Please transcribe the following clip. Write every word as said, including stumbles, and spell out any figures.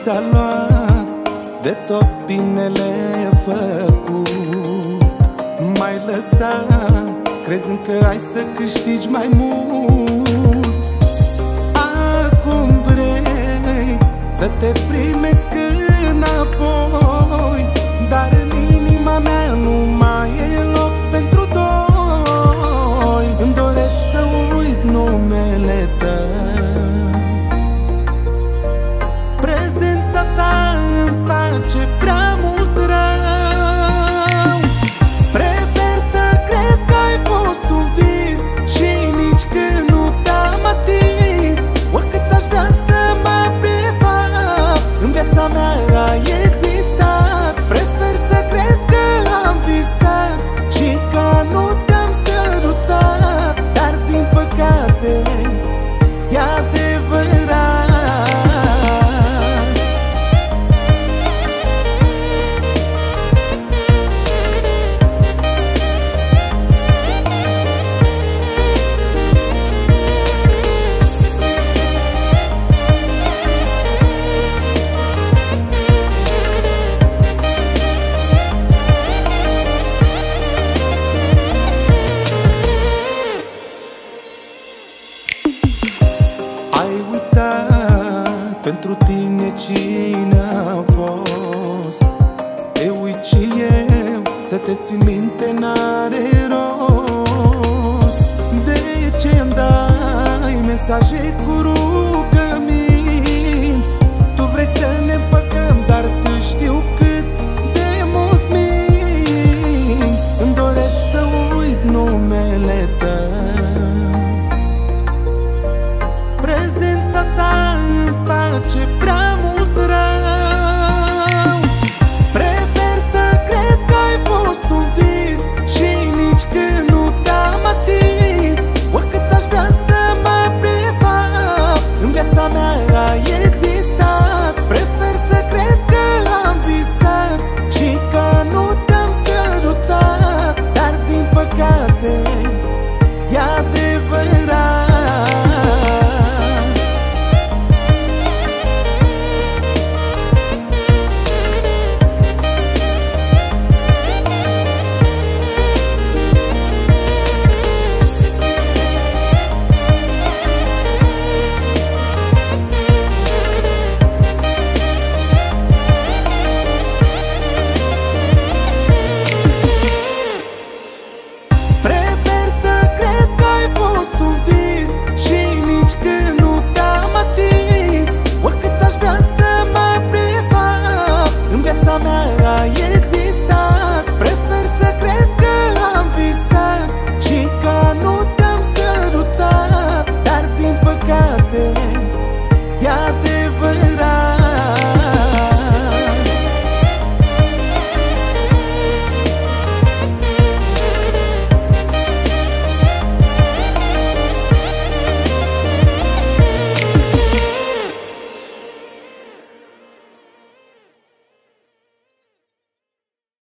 ți-a luat de tot binele făcut. M-ai lăsat crezând că ai să câștigi mai mult. Acum vrei să te primesc înapoi, dar în inima mea nu mai e loc pentru doi. Îmi doresc să uit numele tău, prezența ta îmi face prea mult rău. Prefer să cred că ai fost un vis și nici când nu te-am atins. Oricât aș vrea să mă prefac, în viața mea ai existat. Prefer să cred că am visat și că nu te-am sărutat, dar din păcate e adevărat. Ai uitat pentru tine cine a fost. Te uit și eu, să te țin minte n-are rost. De ce îmi dai mesaje cu